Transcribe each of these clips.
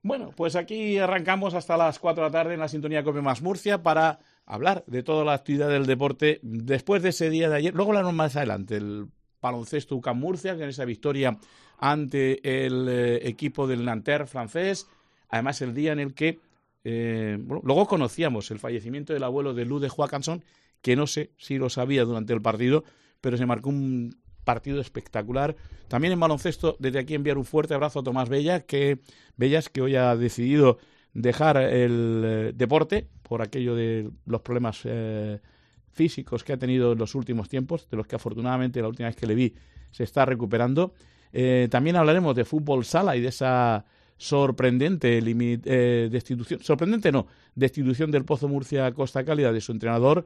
Bueno, pues aquí arrancamos hasta las 4 de la tarde en la sintonía Cope Más Murcia para hablar de toda la actividad del deporte después de ese día de ayer. Luego hablaremos más adelante, el baloncesto UCAM Murcia, que en esa victoria ante el equipo del Nanterre francés. Además, el día en el que luego conocíamos el fallecimiento del abuelo de Lou de Joaquinson, que no sé si lo sabía durante el partido, pero se marcó un partido espectacular. También en baloncesto, desde aquí enviar un fuerte abrazo a Tomás Bellas, que hoy ha decidido dejar el deporte por aquello de los problemas físicos que ha tenido en los últimos tiempos, de los que afortunadamente la última vez que le vi se está recuperando. También hablaremos de fútbol sala y de esa sorprendente destitución del Pozo Murcia Costa Cálida de su entrenador,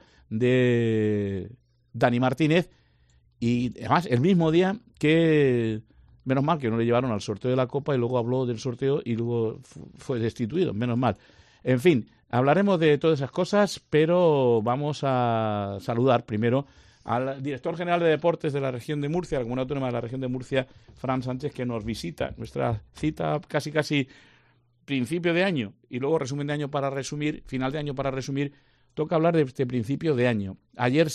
de Dani Martínez. Y además, el mismo día que, menos mal que no le llevaron al sorteo de la Copa y luego habló del sorteo y luego fue destituido, menos mal. En fin, hablaremos de todas esas cosas, pero vamos a saludar primero al director general de deportes de la región de Murcia, la comunidad autónoma de la región de Murcia, Fran Sánchez, que nos visita. Nuestra cita casi principio de año y luego resumen de año para resumir, final de año para resumir. Toca hablar de este principio de año. Ayer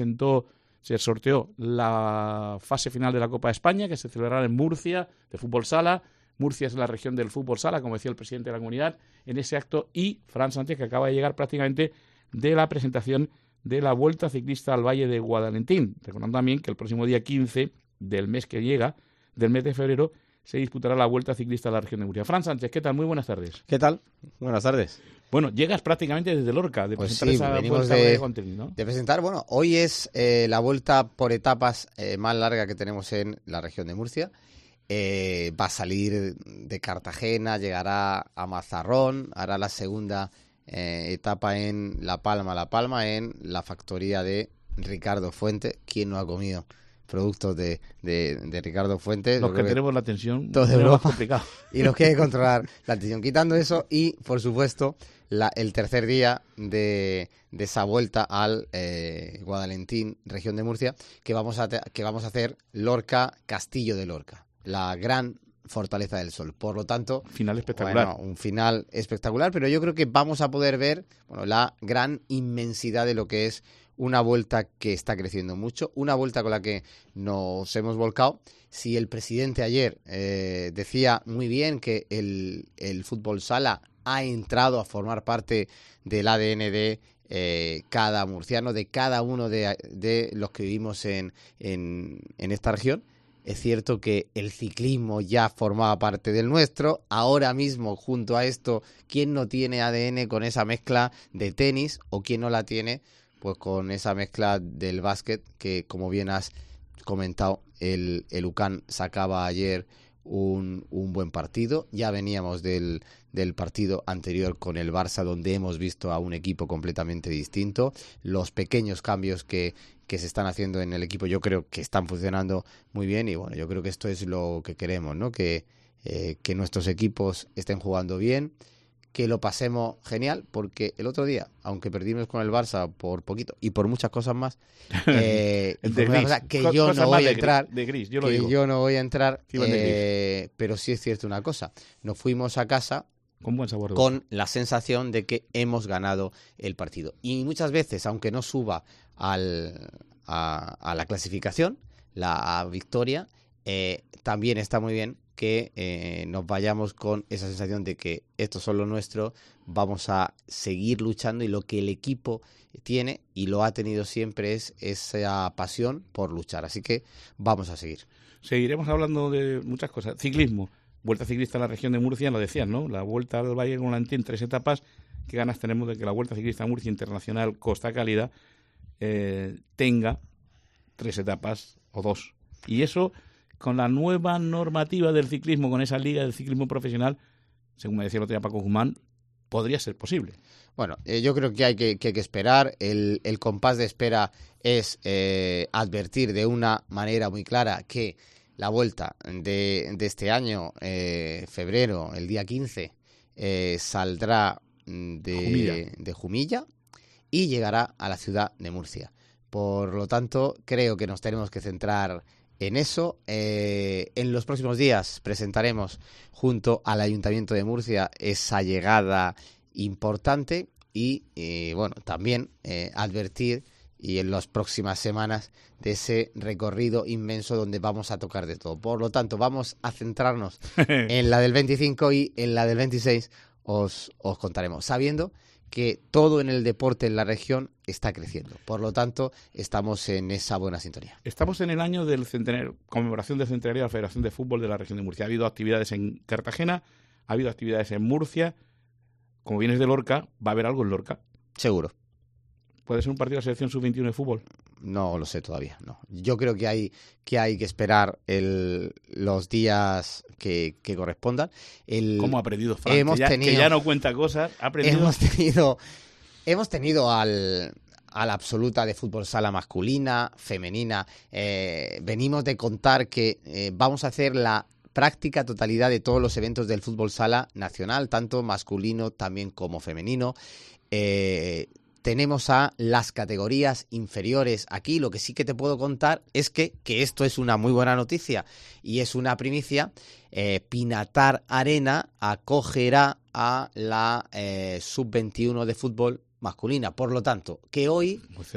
se sorteó la fase final de la Copa de España, que se celebrará en Murcia, de fútbol sala. Murcia es la región del fútbol sala, como decía el presidente de la comunidad en ese acto, y Fran Sánchez, que acaba de llegar prácticamente de la presentación de la Vuelta Ciclista al Valle de Guadalentín. Recordando también que el próximo día 15 del mes que llega, del mes de febrero, se disputará la Vuelta Ciclista a la región de Murcia. Fran Sánchez, ¿qué tal? Muy buenas tardes. ¿Qué tal? Buenas tardes. Bueno, llegas prácticamente desde Lorca, de Pues presentar sí, esa Vuelta de Guadalentín, ¿no? De presentar, bueno, hoy es la vuelta por etapas más larga que tenemos en la región de Murcia. Va a salir de Cartagena, llegará a Mazarrón, hará la segunda etapa en La Palma, en la factoría de Ricardo Fuentes. ¿Quién no ha comido productos de Ricardo Fuentes? Los que tenemos la tensión, todo de Europa, complicado. Y los que hay que controlar la tensión. Quitando eso y, por supuesto, el tercer día de esa vuelta al Guadalentín, región de Murcia, que vamos a hacer Lorca-Castillo de Lorca, la gran Fortaleza del Sol. Por lo tanto, final espectacular. Bueno, un final espectacular, pero yo creo que vamos a poder ver la gran inmensidad de lo que es una vuelta que está creciendo mucho, una vuelta con la que nos hemos volcado. Si el presidente ayer decía muy bien que el fútbol sala ha entrado a formar parte del ADN de cada murciano, de cada uno de los que vivimos en esta región, es cierto que el ciclismo ya formaba parte del nuestro. Ahora mismo, junto a esto, ¿quién no tiene ADN con esa mezcla de tenis o quién no la tiene pues con esa mezcla del básquet que, como bien has comentado, el UCAM sacaba ayer un buen partido? Ya veníamos del partido anterior con el Barça, donde hemos visto a un equipo completamente distinto. Los pequeños cambios que se están haciendo en el equipo yo creo que están funcionando muy bien y bueno, yo creo que esto es lo que queremos, ¿no? Que nuestros equipos estén jugando bien, que lo pasemos genial, porque el otro día, aunque perdimos con el Barça por poquito y por muchas cosas más, yo no voy a entrar, pero sí es cierto una cosa, nos fuimos a casa con buen sabor, con la sensación de que hemos ganado el partido. Y muchas veces, aunque no suba a la clasificación, la victoria, también está muy bien que nos vayamos con esa sensación de que esto es lo nuestro, vamos a seguir luchando y lo que el equipo tiene y lo ha tenido siempre es esa pasión por luchar. Así que vamos a seguir. Seguiremos hablando de muchas cosas. Ciclismo. Vuelta ciclista en la región de Murcia, lo decían, ¿no? La Vuelta al Valle de Guadalentín, 3 etapas. ¿Qué ganas tenemos de que la Vuelta Ciclista Murcia Internacional Costa Cálida tenga 3 etapas o 2? Y eso, con la nueva normativa del ciclismo, con esa liga del ciclismo profesional, según me decía el otro día Paco Guzmán, podría ser posible. Bueno, yo creo que hay que esperar. El compás de espera es advertir de una manera muy clara que la vuelta de este año, febrero, el día 15, saldrá de Jumilla y llegará a la ciudad de Murcia. Por lo tanto, creo que nos tenemos que centrar en eso. En los próximos días presentaremos junto al Ayuntamiento de Murcia esa llegada importante y bueno, también advertir y en las próximas semanas de ese recorrido inmenso donde vamos a tocar de todo. Por lo tanto, vamos a centrarnos en la del 25 y en la del 26 os contaremos, sabiendo que todo en el deporte en la región está creciendo. Por lo tanto, estamos en esa buena sintonía. Estamos en el año del centenario, conmemoración del centenario de la Federación de Fútbol de la región de Murcia. Ha habido actividades en Cartagena, ha habido actividades en Murcia. Como vienes de Lorca, va a haber algo en Lorca. Seguro. ¿Puede ser un partido de la selección sub-21 de fútbol? No lo sé todavía, no. Yo creo que hay que esperar los días que correspondan. ¿Cómo ha aprendido Frank? Que ya no cuenta cosas. ¿Ha aprendido? Hemos tenido a la absoluta de fútbol sala masculina, femenina. Venimos de contar que vamos a hacer la práctica totalidad de todos los eventos del fútbol sala nacional, tanto masculino también como femenino. Tenemos a las categorías inferiores aquí. Lo que sí que te puedo contar es que esto es una muy buena noticia y es una primicia. Pinatar Arena acogerá a la sub-21 de fútbol masculina. Por lo tanto, hoy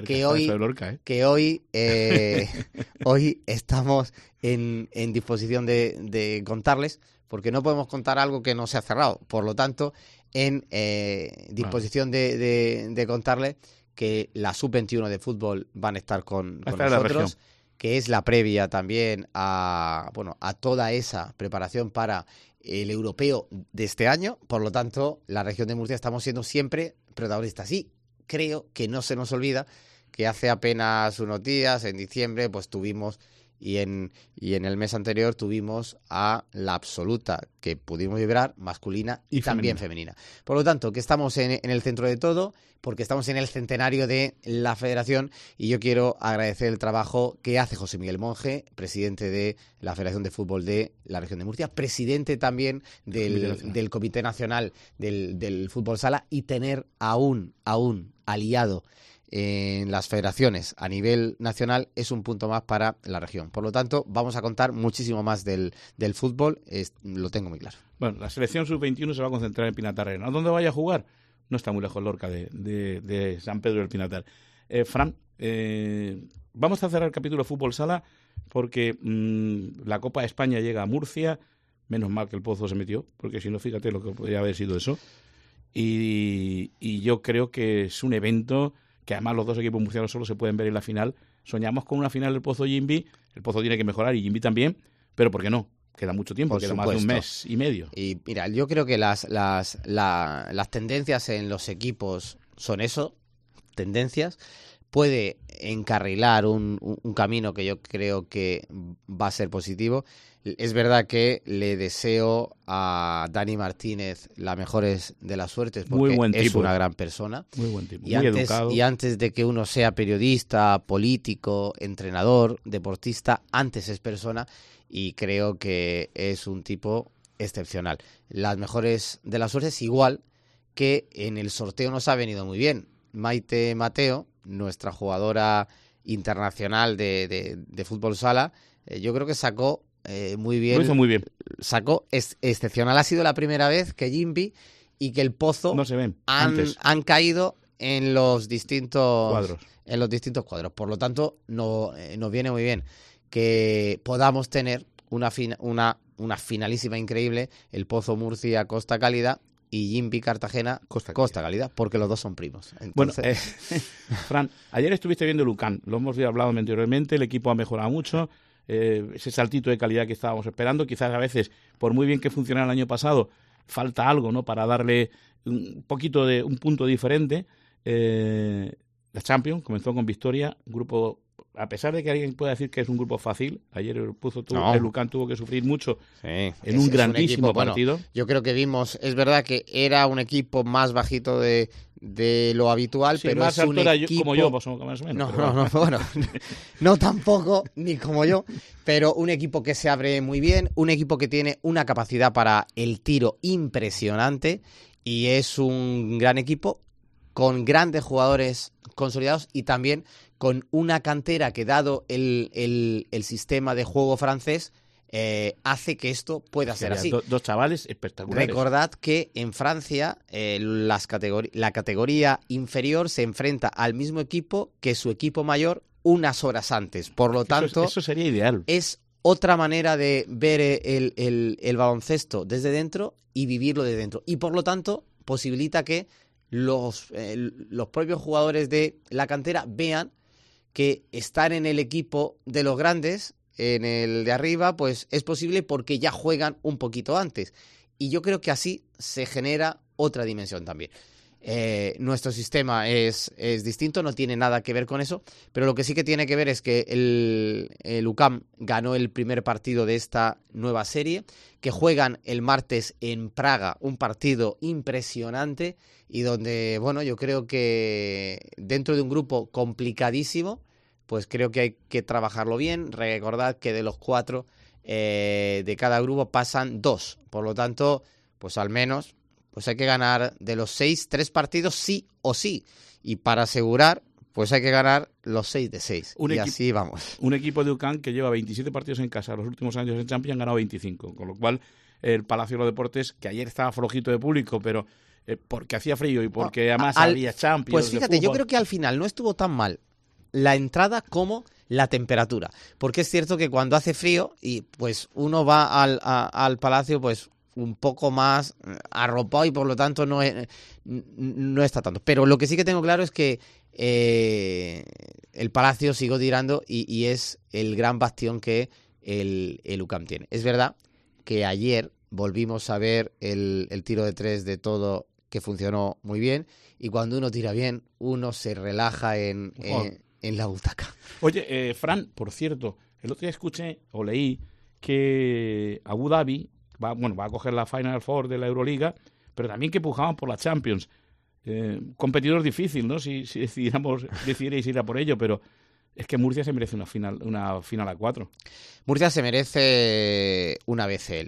estamos en disposición de contarles, porque no podemos contar algo que no se ha cerrado. Por lo tanto, en disposición de contarles que la sub-21 de fútbol van a estar con nosotros, que es la previa también a toda esa preparación para el europeo de este año. Por lo tanto, la región de Murcia estamos siendo siempre protagonistas. Y creo que no se nos olvida que hace apenas unos días, en diciembre, pues tuvimos, y en el mes anterior tuvimos a la absoluta que pudimos vibrar, masculina y también femenina. Por lo tanto, que estamos en el centro de todo, porque estamos en el centenario de la federación, y yo quiero agradecer el trabajo que hace José Miguel Monge, presidente de la Federación de Fútbol de la región de Murcia, presidente también del Comité Nacional del Fútbol Sala, y tener a un aliado en las federaciones a nivel nacional es un punto más para la región. Por lo tanto, vamos a contar muchísimo más del fútbol, lo tengo muy claro. Bueno, la selección sub-21 se va a concentrar en Pinatar Arena. ¿A dónde vaya a jugar? No está muy lejos Lorca de San Pedro del Pinatar. Fran, vamos a cerrar el capítulo de fútbol sala porque la Copa de España llega a Murcia. Menos mal que el Pozo se metió, porque si no, fíjate lo que podría haber sido eso. Y yo creo que es un evento que además los dos equipos murcianos solo se pueden ver en la final. Soñamos con una final del Pozo-Jimbi. El Pozo tiene que mejorar y Jimbi también, pero ¿por qué no? Queda mucho tiempo, queda más de un mes y medio. Y mira, yo creo que las tendencias en los equipos son eso, tendencias. Puede encarrilar un camino que yo creo que va a ser positivo. Es verdad que le deseo a Dani Martínez la mejores de las suertes, porque es una gran persona. Muy buen tipo, muy educado. Y antes de que uno sea periodista, político, entrenador, deportista, antes es persona, y creo que es un tipo excepcional. Las mejores de las suertes, igual que en el sorteo nos ha venido muy bien. Maite Mateo, nuestra jugadora internacional de fútbol sala, yo creo que sacó muy bien. Lo hizo muy bien. Sacó excepcional. Ha sido la primera vez que Jimbi y que el Pozo no se ven han caído en los distintos cuadros. Por lo tanto, nos viene muy bien que podamos tener una finalísima increíble, el Pozo Murcia Costa Cálida y Jimbi Cartagena Costa Cálida, porque los dos son primos. Entonces... Bueno, Fran, ayer estuviste viendo Lucan, lo hemos hablado anteriormente, el equipo ha mejorado mucho, ese saltito de calidad que estábamos esperando, quizás a veces, por muy bien que funcionara el año pasado, falta algo, ¿no?, para darle un punto diferente. La Champions comenzó con victoria, un grupo, a pesar de que alguien pueda decir que es un grupo fácil, ayer el Lucan tuvo que sufrir mucho en un grandísimo partido. Bueno, yo creo que vimos, es verdad que era un equipo más bajito de lo habitual, sí, pero más es un equipo... como yo, más o menos. No tampoco, ni como yo, pero un equipo que se abre muy bien, un equipo que tiene una capacidad para el tiro impresionante, y es un gran equipo con grandes jugadores consolidados y también con una cantera que, dado el sistema de juego francés, hace que esto pueda ser así. Dos chavales espectaculares. Recordad que en Francia la categoría inferior se enfrenta al mismo equipo que su equipo mayor unas horas antes. Por lo tanto, eso sería ideal. Es otra manera de ver el baloncesto desde dentro y vivirlo de dentro. Y por lo tanto, posibilita que los propios jugadores de la cantera vean que estar en el equipo de los grandes, en el de arriba, pues es posible porque ya juegan un poquito antes. Y yo creo que así se genera otra dimensión también. Nuestro sistema es distinto, no tiene nada que ver con eso, pero lo que sí que tiene que ver es que el UCAM ganó el primer partido de esta nueva serie, que juegan el martes en Praga, un partido impresionante y donde, bueno, yo creo que dentro de un grupo complicadísimo, pues creo que hay que trabajarlo bien. Recordad que de los 4 de cada grupo pasan 2, por lo tanto, pues al menos pues hay que ganar de los 6, 3 partidos sí o sí. Y para asegurar, pues hay que ganar los 6 de 6. Y así vamos. Un equipo de UCAM que lleva 27 partidos en casa los últimos años en Champions, han ganado 25. Con lo cual, el Palacio de los Deportes, que ayer estaba flojito de público, pero porque hacía frío y porque además había Champions. Pues fíjate, yo creo que al final no estuvo tan mal la entrada como la temperatura. Porque es cierto que cuando hace frío y pues uno va al Palacio, pues un poco más arropado y por lo tanto no está tanto. Pero lo que sí que tengo claro es que el Palacio sigo tirando y es el gran bastión que el UCAM tiene. Es verdad que ayer volvimos a ver el tiro de 3 de todo, que funcionó muy bien, y cuando uno tira bien, uno se relaja en la butaca. Oye, Fran, por cierto, el otro día escuché o leí que Abu Dhabi va a coger la Final Four de la Euroliga, pero también que pujaban por la Champions. Competidor difícil, ¿no? Si decidierais ir a por ello, pero es que Murcia se merece una final a 4. Murcia se merece una BCL,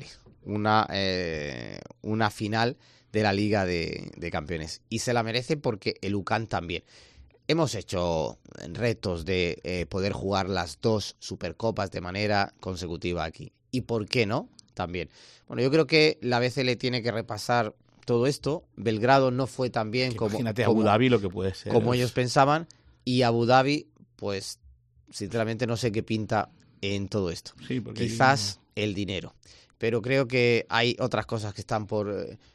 una final de la Liga de Campeones. Y se la merece porque el UCAM también. Hemos hecho retos de poder jugar las 2 Supercopas de manera consecutiva aquí. ¿Y por qué no? También. Bueno, yo creo que la BCL tiene que repasar todo esto. Belgrado no fue tan bien como Abu Dhabi lo que puede ser, como ellos pensaban, y Abu Dhabi, pues sinceramente no sé qué pinta en todo esto. Sí, quizás el dinero, pero creo que hay otras cosas que están por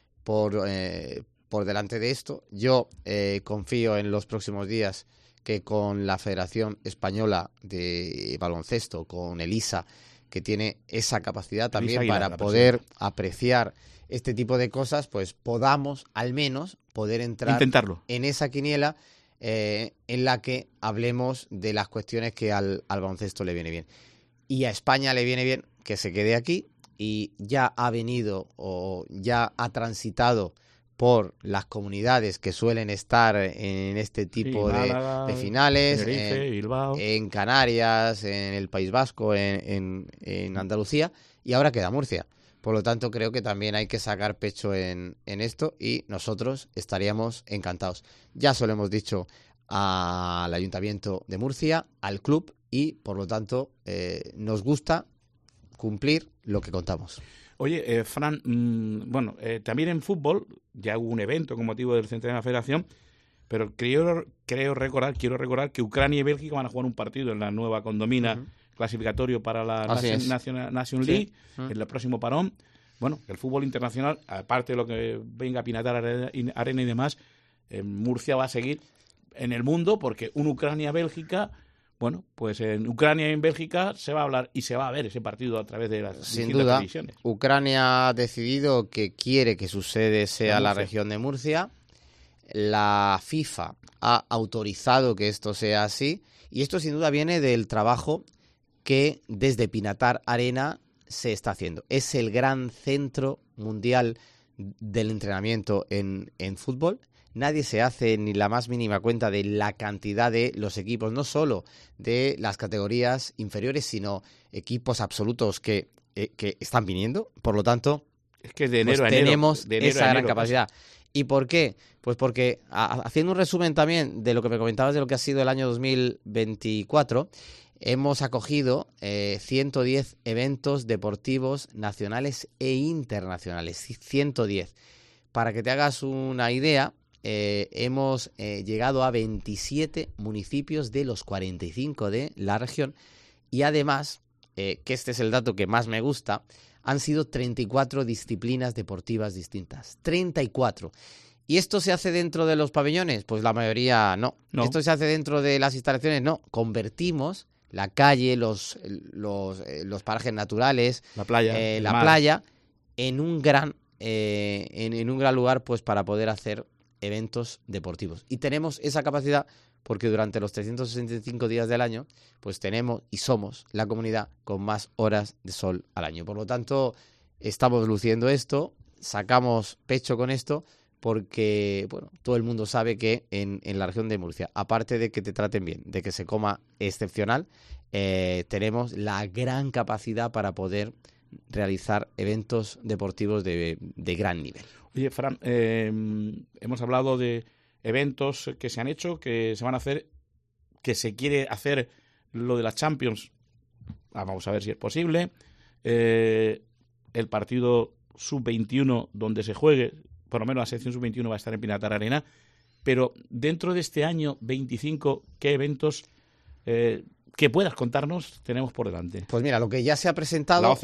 delante de esto. Yo confío en los próximos días que con la Federación Española de Baloncesto, con Elisa, que tiene esa capacidad también Aguilar, para poder apreciar este tipo de cosas, pues podamos al menos poder entrar en esa quiniela en la que hablemos de las cuestiones que al baloncesto le viene bien. Y a España le viene bien que se quede aquí, y ya ha venido o ya ha transitado por las comunidades que suelen estar en este tipo Málaga, de finales, Tenerife, Bilbao, en Canarias, en el País Vasco, en Andalucía, y ahora queda Murcia. Por lo tanto, creo que también hay que sacar pecho en esto, y nosotros estaríamos encantados. Ya se lo hemos dicho al Ayuntamiento de Murcia, al club, y por lo tanto nos gusta cumplir lo que contamos. Oye, Fran, también en fútbol ya hubo un evento con motivo del centenario de la Federación, pero quiero recordar que Ucrania y Bélgica van a jugar un partido en la nueva condomina clasificatorio para la Nation League, en el próximo parón. Bueno, el fútbol internacional, aparte de lo que venga a Pinatar Arena y demás, Murcia va a seguir en el mundo, porque un Ucrania-Bélgica... Bueno, pues en Ucrania y en Bélgica se va a hablar y se va a ver ese partido a través de las distintas televisiones. Ucrania ha decidido que quiere que su sede sea la región de Murcia. La FIFA ha autorizado que esto sea así, y esto sin duda viene del trabajo que desde Pinatar Arena se está haciendo. Es el gran centro mundial del entrenamiento en fútbol. Nadie se hace ni la más mínima cuenta de la cantidad de los equipos, no solo de las categorías inferiores, sino equipos absolutos que están viniendo. Por lo tanto, es que de enero tenemos esa gran capacidad. ¿Y por qué? Pues porque, haciendo un resumen también de lo que me comentabas de lo que ha sido el año 2024, hemos acogido 110 eventos deportivos nacionales e internacionales. 110. Para que te hagas una idea, hemos llegado a 27 municipios de los 45 de la región y además, que este es el dato que más me gusta, han sido 34 disciplinas deportivas distintas. 34. ¿Y esto se hace dentro de los pabellones? Pues la mayoría no. ¿Esto se hace dentro de las instalaciones? No. Convertimos la calle, los parajes naturales, la playa, playa en un gran lugar, pues, para poder hacer eventos deportivos. Y tenemos esa capacidad porque durante los 365 días del año, pues tenemos y somos la comunidad con más horas de sol al año. Por lo tanto, estamos luciendo esto, sacamos pecho con esto, porque bueno, todo el mundo sabe que en la región de Murcia, aparte de que te traten bien, de que se coma excepcional, tenemos la gran capacidad para poder realizar eventos deportivos de gran nivel. Oye, Fran, hemos hablado de eventos que se han hecho, que se van a hacer, que se quiere hacer lo de la Champions. Vamos a ver si es posible. El partido sub-21 donde se juegue, por lo menos la sección sub-21 va a estar en Pinatar Arena. Pero dentro de este año 25, ¿qué eventos que puedas contarnos tenemos por delante? Pues mira, lo que ya se ha presentado,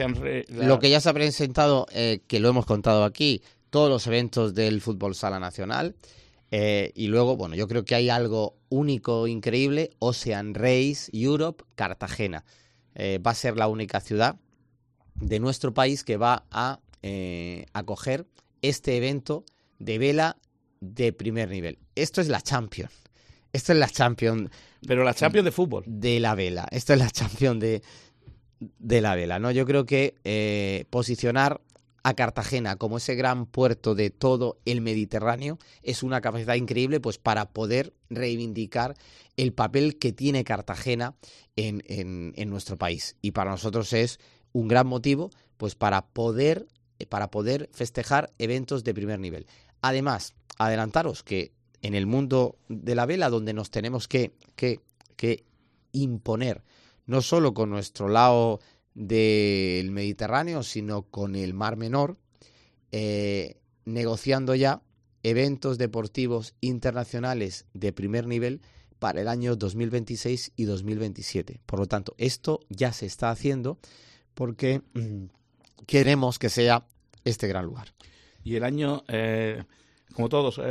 que lo hemos contado aquí, todos los eventos del fútbol sala nacional. Y luego, bueno, yo creo que hay algo único, increíble, Ocean Race Europe, Cartagena. Va a ser la única ciudad de nuestro país que va a acoger este evento de vela de primer nivel. Esto es la Champions. Esto es la Champions. Pero la Champions de fútbol. De la vela. Esto es la Champions de la vela, ¿no? Yo creo que posicionar a Cartagena como ese gran puerto de todo el Mediterráneo es una capacidad increíble, pues, para poder reivindicar el papel que tiene Cartagena en nuestro país. Y para nosotros es un gran motivo, pues, para poder festejar eventos de primer nivel. Además, adelantaros que en el mundo de la vela, donde nos tenemos que imponer, no solo con nuestro lado del Mediterráneo, sino con el Mar Menor, negociando ya eventos deportivos internacionales de primer nivel para el año 2026 y 2027. Por lo tanto, esto ya se está haciendo porque queremos que sea este gran lugar. Y el año, como todos,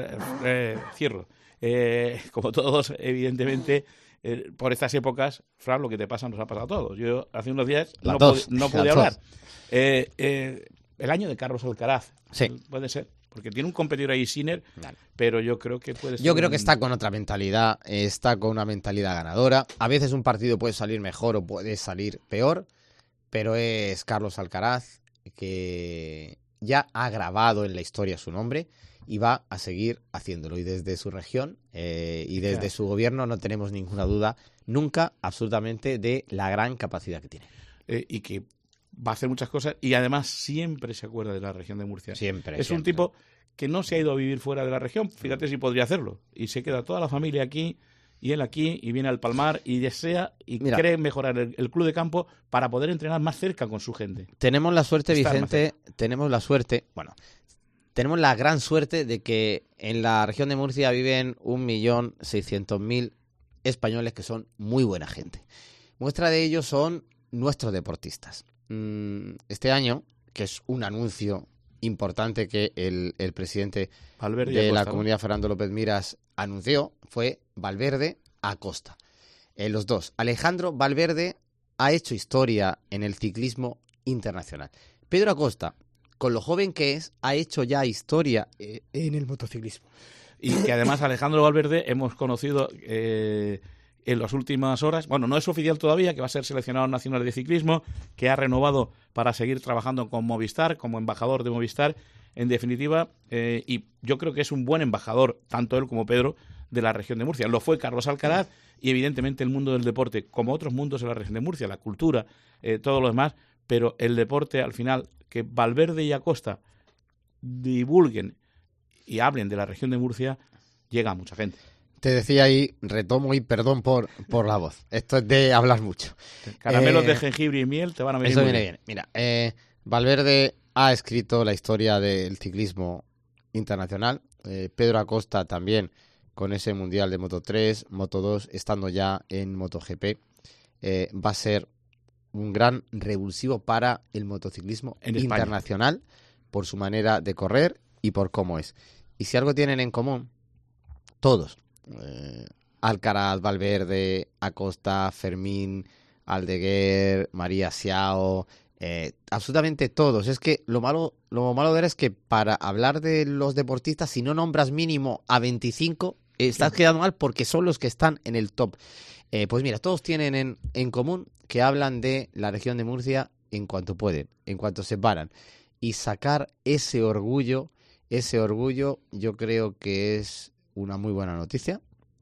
como todos, evidentemente, por estas épocas, Fran, lo que te pasa nos ha pasado a todos. Yo hace unos días no pude hablar. El año de Carlos Alcaraz, sí, puede ser, porque tiene un competidor ahí, Sinner, pero yo creo que puede ser. Yo creo que está con otra mentalidad, está con una mentalidad ganadora. A veces un partido puede salir mejor o puede salir peor, pero es Carlos Alcaraz que ya ha grabado en la historia su nombre y va a seguir haciéndolo. Y desde su región y desde su gobierno no tenemos ninguna duda nunca, absolutamente, de la gran capacidad que tiene. Y que va a hacer muchas cosas y además siempre se acuerda de la región de Murcia. Siempre. Un tipo que no se ha ido a vivir fuera de la región. Fíjate si podría hacerlo. Y se queda toda la familia aquí y él aquí y viene al Palmar y desea y cree mejorar el club de campo para poder entrenar más cerca con su gente. Tenemos la suerte, Vicente, tenemos la gran suerte de que en la región de Murcia viven 1.600.000 españoles que son muy buena gente. Muestra de ello son nuestros deportistas. Este año, que es un anuncio importante que el presidente Valverde de la Comunidad, Fernando López Miras, anunció, fue Valverde Acosta. Los dos. Alejandro Valverde ha hecho historia en el ciclismo internacional. Pedro Acosta, con lo joven que es, ha hecho ya historia en el motociclismo. Y que además Alejandro Valverde hemos conocido en las últimas horas, bueno, no es oficial todavía, que va a ser seleccionado nacional de ciclismo, que ha renovado para seguir trabajando con Movistar, como embajador de Movistar, en definitiva, y yo creo que es un buen embajador, tanto él como Pedro, de la región de Murcia. Lo fue Carlos Alcaraz y evidentemente el mundo del deporte, como otros mundos en la región de Murcia, la cultura, todo lo demás, pero el deporte al final, que Valverde y Acosta divulguen y hablen de la región de Murcia, llega a mucha gente. Te decía ahí, retomo y perdón por la voz. Esto es de hablar mucho. Caramelos de jengibre y miel te van a venir eso muy viene bien. Mira, Valverde ha escrito la historia del ciclismo internacional. Pedro Acosta también, con ese Mundial de Moto3, Moto2, estando ya en MotoGP. Va a ser un gran revulsivo para el motociclismo internacional por su manera de correr y por cómo es. Y si algo tienen en común, todos, Alcaraz, Valverde, Acosta, Fermín, Aldeguer, María Siao, absolutamente todos. Es que lo malo de él es que para hablar de los deportistas, si no nombras mínimo a 25, estás quedando mal porque son los que están en el top. Pues mira, todos tienen en común que hablan de la región de Murcia en cuanto pueden, en cuanto se paran. Y sacar ese orgullo yo creo que es una muy buena noticia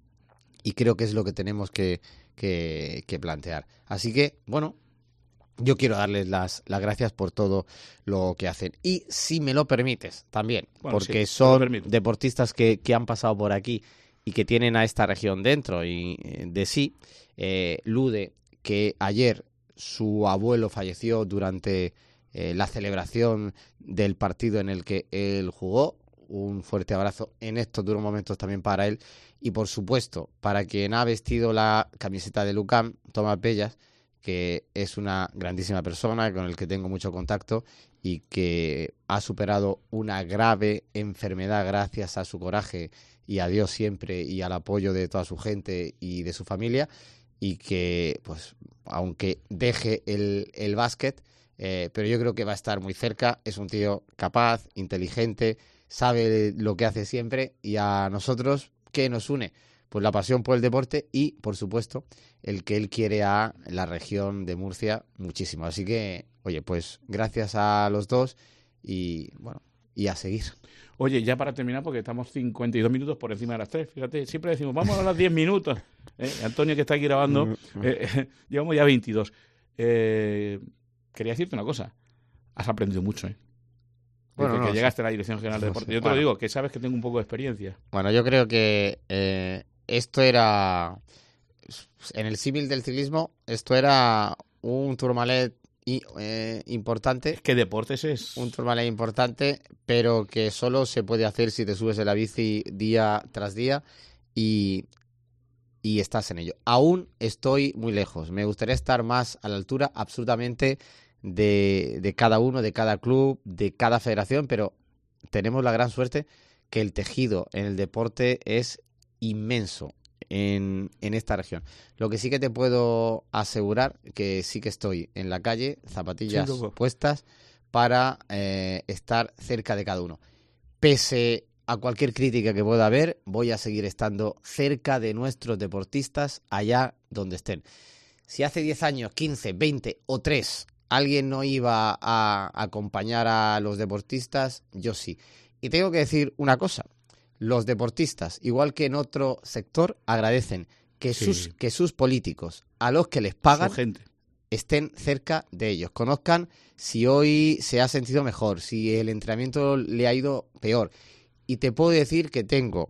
y creo que es lo que tenemos que plantear. Así que, bueno, yo quiero darles las gracias por todo lo que hacen. Y si me lo permites, también, bueno, porque sí, son deportistas que han pasado por aquí y que tienen a esta región dentro y de sí. Lude, que ayer su abuelo falleció durante la celebración del partido en el que él jugó. Un fuerte abrazo en estos duros momentos también para él. Y por supuesto, para quien ha vestido la camiseta de Lucam, Tomás Bellas, que es una grandísima persona con el que tengo mucho contacto y que ha superado una grave enfermedad gracias a su coraje y a Dios siempre y al apoyo de toda su gente y de su familia, y que, pues, aunque deje el básquet, pero yo creo que va a estar muy cerca. Es un tío capaz, inteligente, sabe lo que hace siempre, y a nosotros, ¿qué nos une? Pues la pasión por el deporte y, por supuesto, el que él quiere a la región de Murcia muchísimo. Así que, oye, pues gracias a los dos y, bueno, y a seguir. Oye, ya para terminar, porque estamos 52 minutos por encima de las 3, fíjate, siempre decimos, vamos a las 10 minutos. Antonio, que está aquí grabando, llevamos ya 22. Quería decirte una cosa, has aprendido mucho, Bueno, desde que llegaste a la Dirección General de Deportes. Yo te lo digo, que sabes que tengo un poco de experiencia. Bueno, yo creo que esto era, en el símil del ciclismo, esto era un Tourmalet importante. Es que deportes es un Tourmalet importante, pero que solo se puede hacer si te subes en la bici día tras día y estás en ello. Aún estoy muy lejos. Me gustaría estar más a la altura, absolutamente, de cada uno, de cada club, de cada federación, pero tenemos la gran suerte que el tejido en el deporte es inmenso en esta región. Lo que sí que te puedo asegurar, que sí que estoy en la calle, zapatillas puestas, para estar cerca de cada uno. Pese a cualquier crítica que pueda haber, voy a seguir estando cerca de nuestros deportistas allá donde estén. Si hace 10 años, 15, 20 o 3 alguien no iba a acompañar a los deportistas, yo sí. Y tengo que decir una cosa, los deportistas, igual que en otro sector, agradecen que sus políticos, a los que les pagan, estén cerca de ellos, conozcan si hoy se ha sentido mejor, si el entrenamiento le ha ido peor. Y te puedo decir que tengo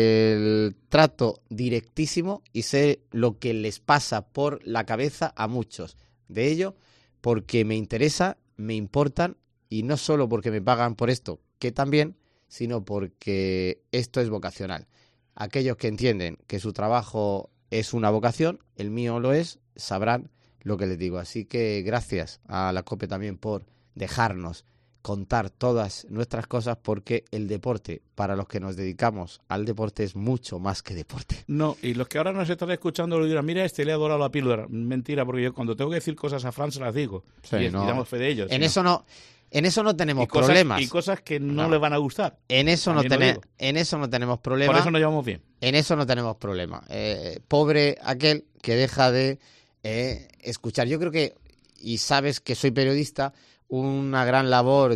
el trato directísimo y sé lo que les pasa por la cabeza a muchos de ellos, porque me interesa, me importan, y no solo porque me pagan por esto, que también, sino porque esto es vocacional. Aquellos que entienden que su trabajo es una vocación, el mío lo es, sabrán lo que les digo. Así que gracias a la COPE también por dejarnos contar todas nuestras cosas, porque el deporte, para los que nos dedicamos al deporte, es mucho más que deporte. No, y los que ahora nos están escuchando lo dirán, mira, le ha adorado la píldora. Mentira, porque yo cuando tengo que decir cosas a Fran se las digo. Sí, y damos fe de ellos. En eso no tenemos problemas. Y cosas que no les van a gustar. En eso no tenemos problemas. Por eso nos llevamos bien. En eso no tenemos problema. Pobre aquel que deja de escuchar. Yo creo que, y sabes que soy periodista, una gran labor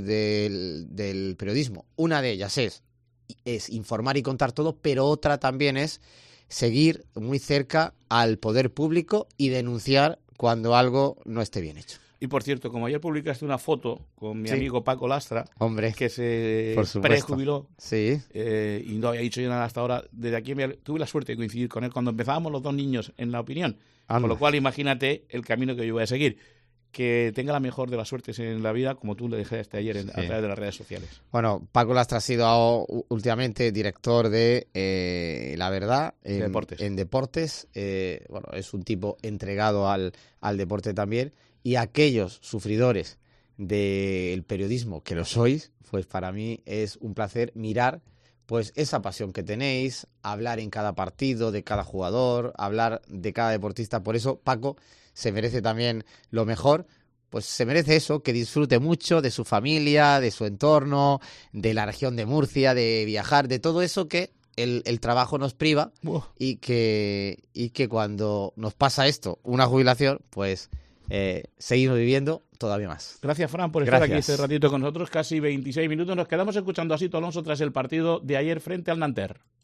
del periodismo, una de ellas es informar y contar todo, pero otra también es seguir muy cerca al poder público y denunciar cuando algo no esté bien hecho. Y por cierto, como ayer publicaste una foto con mi Sí. amigo Paco Lastra, Hombre, que se por supuesto. prejubiló Sí. y no había dicho yo nada hasta ahora, desde aquí tuve la suerte de coincidir con él cuando empezábamos los dos niños en La Opinión. Anda. Con lo cual, imagínate el camino que yo voy a seguir. Que tenga la mejor de las suertes en la vida, como tú le dejaste ayer a través de las redes sociales. Bueno, Paco Lastra ha sido últimamente director de La Verdad en Deportes. Bueno, es un tipo entregado al deporte también. Y aquellos sufridores del periodismo que lo sois, pues para mí es un placer mirar pues esa pasión que tenéis, hablar en cada partido de cada jugador, hablar de cada deportista. Por eso Paco se merece también lo mejor, pues se merece eso, que disfrute mucho de su familia, de su entorno, de la región de Murcia, de viajar, de todo eso que el trabajo nos priva y que cuando nos pasa esto, una jubilación, pues seguimos viviendo todavía más. Gracias, Fran, por estar aquí este ratito con nosotros, casi 26 minutos. Nos quedamos escuchando a Sito Alonso tras el partido de ayer frente al Nanterre.